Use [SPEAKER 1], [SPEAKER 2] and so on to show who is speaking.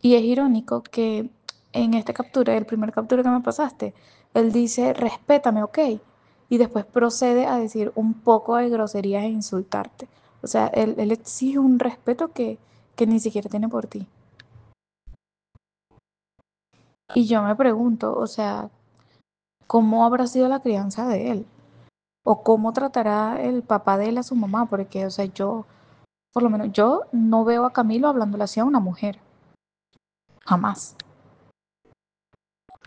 [SPEAKER 1] Y es irónico que en esta captura, el primer captura que me pasaste, él dice, respétame, ok. Y después procede a decir un poco de groserías e insultarte. O sea, él exige un respeto que ni siquiera tiene por ti. Y yo me pregunto, o sea, ¿cómo habrá sido la crianza de él? ¿O cómo tratará el papá de él a su mamá? Porque, o sea, yo, por lo menos, yo no veo a Camilo hablándole así a una mujer. Jamás.